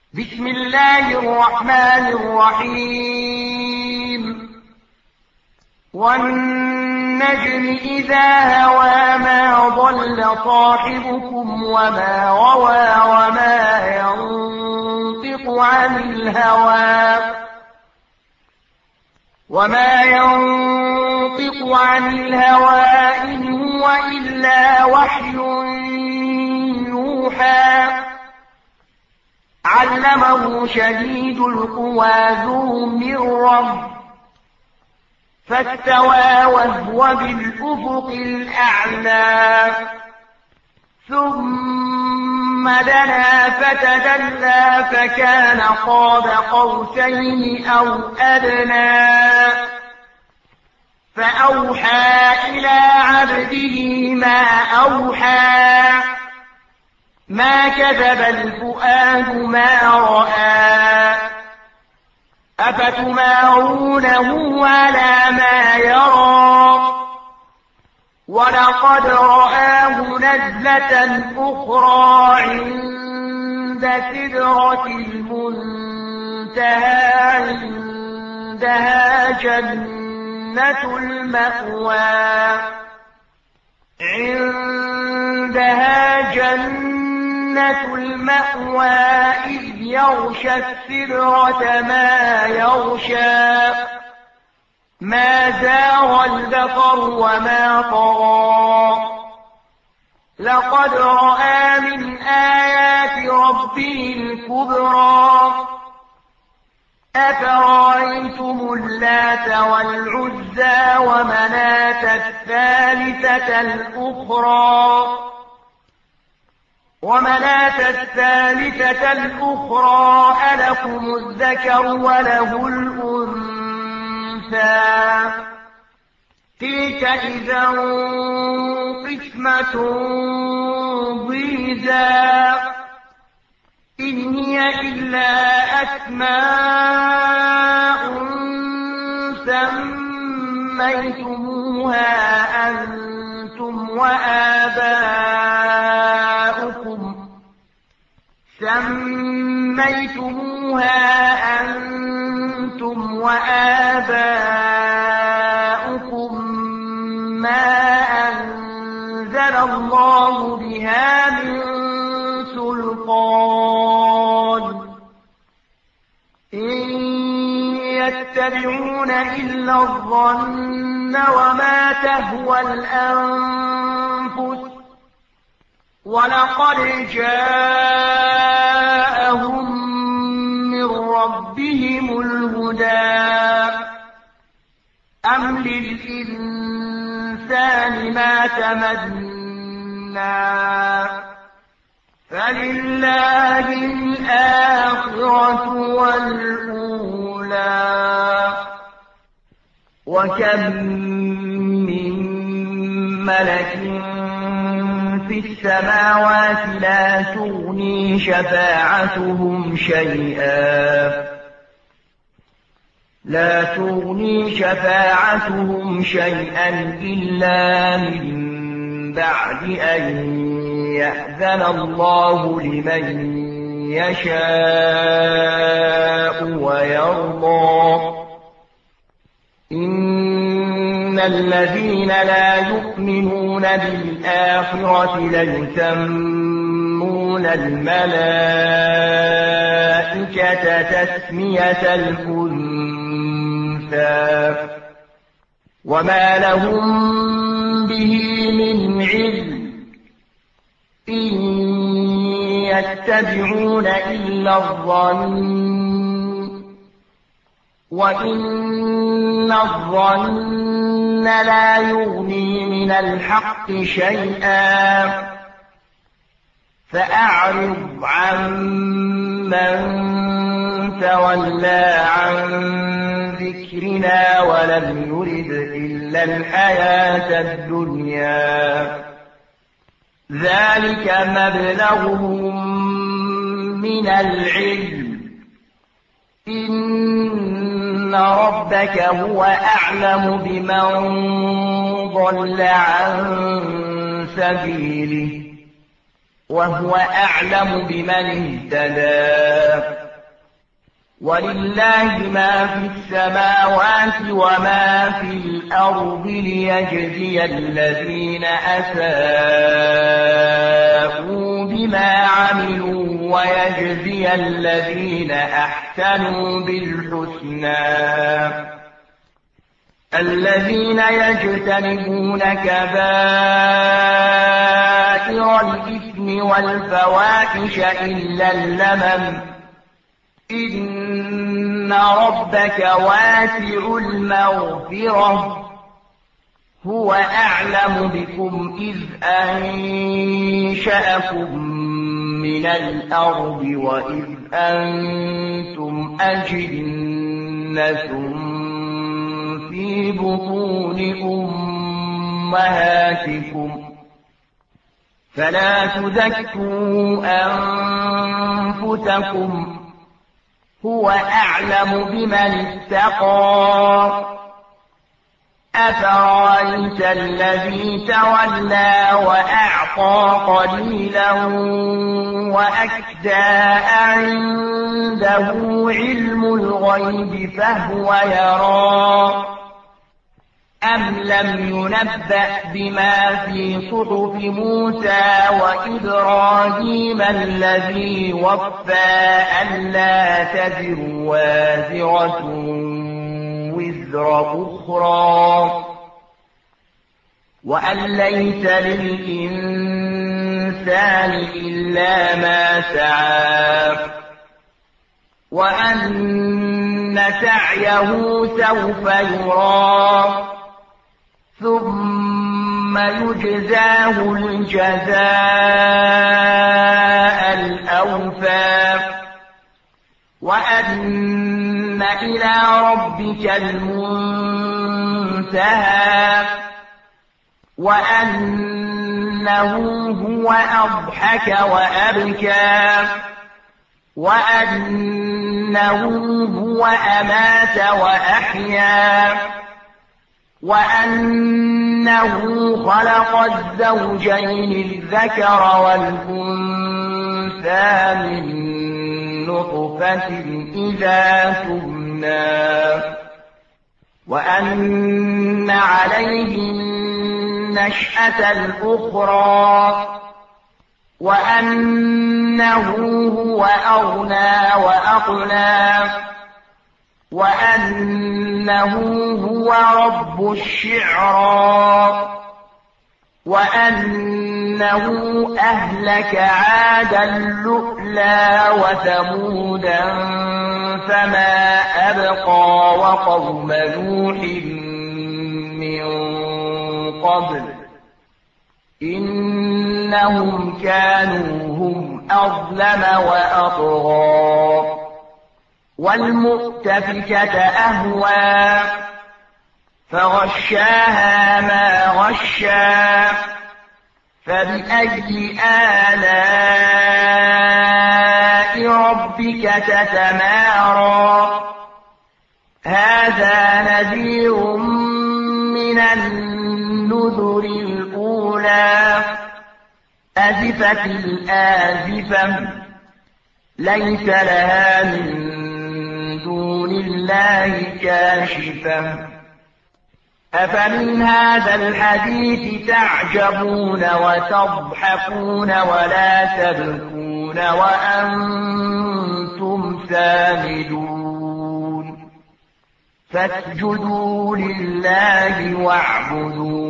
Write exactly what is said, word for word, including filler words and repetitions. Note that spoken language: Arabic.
بسم الله الرحمن الرحيم والنجم إذا هوى ما ضل صاحبكم وما غوى وما ينطق عن الهوى وما ينطق عن الهوى إن هو إلا وحي يوحى علمه شديد القوى ذو مرة فاستوى وهو بالأفق الأعلى ثم دنا فتدلى فكان قاب قوسين أو أدنى فأوحى إلى عبده ما أوحى ما كذب الفؤاد ما رأى أفتمارونه على ما يرى ولقد رآه نزلة أخرى عند سدرة المنتهى عندها جنة المأوى عندها جنة المأوى إذ يغشى السدرة ما يغشى ما زاغ البصر وما طغى لقد رأى من آيات ربه الكبرى أفرأيتم اللات والعزى ومناة الثالثة الأخرى ومناة الثالثة الأخرى ألكم الذكر وله الأنثى تلك إذا قسمة ضيزى إن هي إلا أسماء سميتموها أنتم وآباؤكم سميتموها أنتم وآباؤكم ما أنزل الله بها من سلطان إن يتبعون إلا الظن وما تهوى الأنفس ولقد جاءهم من ربهم الهدى أم للإنسان ما تمنى فلله الآخرة والأولى وكم من ملك في السماوات لا تغني شفاعتهم شيئا لا تغني شفاعتهم شيئا إلا من بعد أن يأذن الله لمن يشاء ويرضى إن الذين لا يؤمنون بالآخرة ليسمون الملائكة تسمية الأنثى وما لهم به من علم إن يتبعون إلا الظن وإن الظن لا يغني من الحق شيئا فأعرض عن من تولى عن ذكرنا ولم يرد إلا الحياة الدنيا ذلك مبلغهم من العلم إن ربك هو أعلم بمن ضل عن سبيله وهو أعلم بمن اهتدى ولله ما في السماوات وما في الأرض ليجزي الذين أساءوا بما عملوا ويجزي الذين أحسنوا بالحسنى الذين يجتنبون كبائر الإثم والفواحش إلا اللمم إن ربك واسع المغفرة هو أعلم بكم إذ أنشأكم من الأرض وإذ أنتم أجنة في بطون أمهاتكم فلا تزكوا أنفسكم هو أعلم بمن اتقى أفرأيت الذي تولى وأعطى قليلا وأكدى عنده علم الغيب فهو يرى أم لم ينبأ بما في صحف موسى وإبراهيم الذي وفى ألا تزر وازرة وزر أخرى وأن ليس للإنسان إلا ما سعى وأن سعيه سوف يرى ثم يجزاه الجزاء الأوفى وأن إلى ربك المنتهى وأنه هو أضحك وأبكى وأنه هو أمات وأحيا وأنه خلق الزوجين الذكر والأنثى من نطفة إذا تمنى وأن عليه النشأة الأخرى وأنه هو أغنى وأقنى وأنه هو رب الشعرى وأنه أهلك عادا اللؤلؤ وثمودا فما أبقى وقوم نوح من قبل إنهم كانوا هم أظلم وأطغى والمؤتفكة أهوى فغشاها ما غشا فبأي آلاء ربك تتمارى هذا نذير من النذر الأولى أزفت الآزفة ليس لها من دون الله كاشفة أفمن هذا الحديث تعجبون وتضحكون ولا تبكون وأنتم سامدون فاسجدوا لله واعبدوا